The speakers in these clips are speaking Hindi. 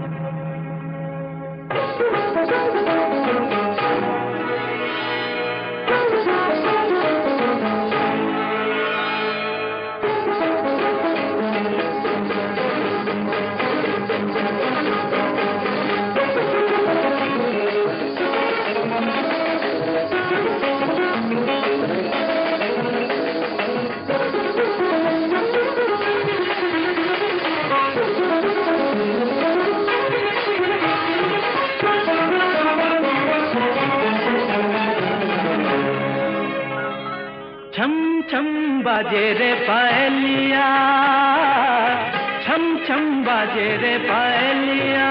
छम छम बाजे रे पायलिया, छम छम बाजे रे पायलिया,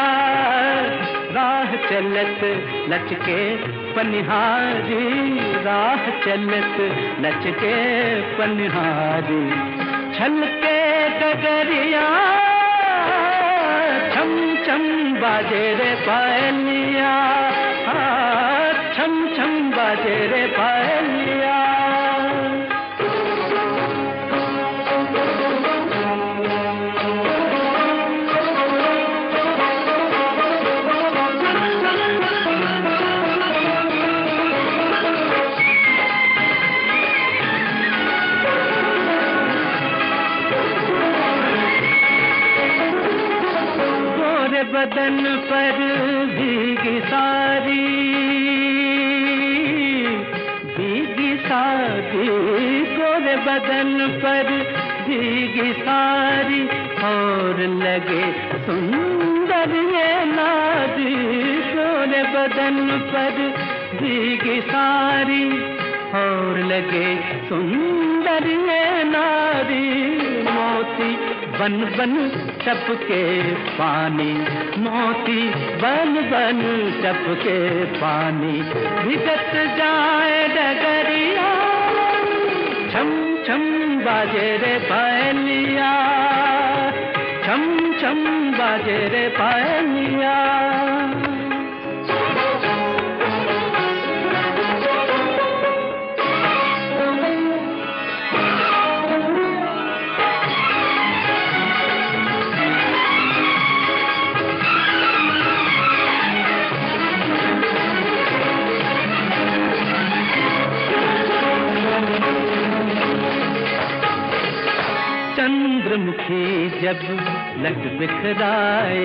राह चलत लचके पनिहारी, राह चलत लचके पनिहारी, छलके डगरिया, छम छम बाजे रे पायलिया, छम छम बाजे रे पायलिया। बदन पर भीगी सारी, भीगी सारी, गोरे बदन पर भीगी सारी, और लगे सुंदर ये नारी, गोरे बदन पर भीगी सारी, और लगे सुंदर ये नारी, मोती बन बन टपके पानी, मोती बन बन टपके पानी, भिगत जाए डगरिया, छम छम बाजे रे पायलिया, छम छम बाजे रे पायलिया। चंद्रमुखी जब लट बिखराए,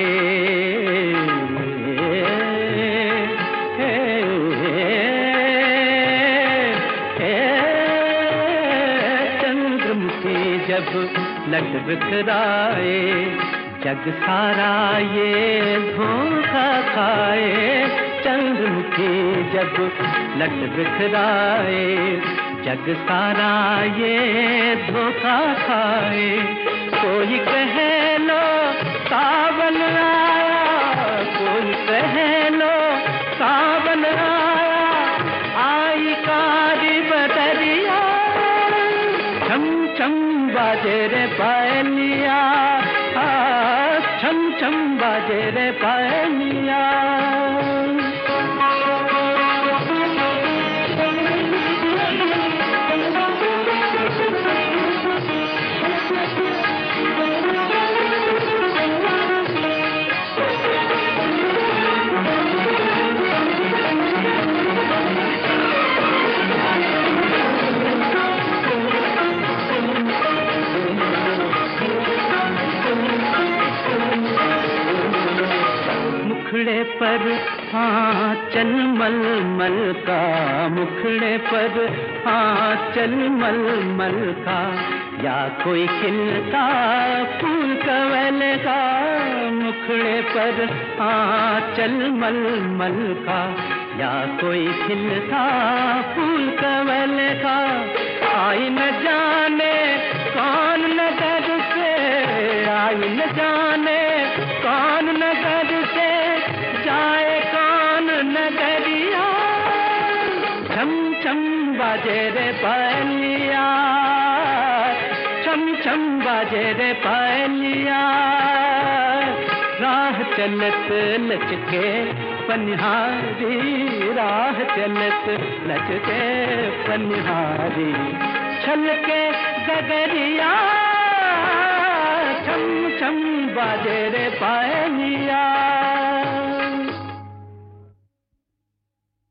चंद्रमुखी जब लट बिखराए, जग सारा ये धोखा खाए, चंद्रमुखी जब लट बिखराए, जग सारा ये धोखा खाए, कोई कहे लो सावन आया, कोई कहे लो सावन आया, आई कारी बदरिया, छम छम बाजे रे पायलिया, छम छम बाजे रे पायलिया। मुखड़े पर आंचल मलमल का, मुखड़े पर आंचल मलमल का, या कोई खिलता फूल कवल का, मुखड़े पर आंचल मलमल का, या कोई खिलता फूल कवल का, आई न जाने कौन नगर से, आई न जाने कौन नगर से, जाए कौन नगरिया, छम छम बाजे रे पायलिया, छम छम बाजे रे पायलिया, राह चलत लचके पनिहारी, राह चलत लचके पनिहारी, छलके गगरिया, छम छम छम बाजे रे पायलिया।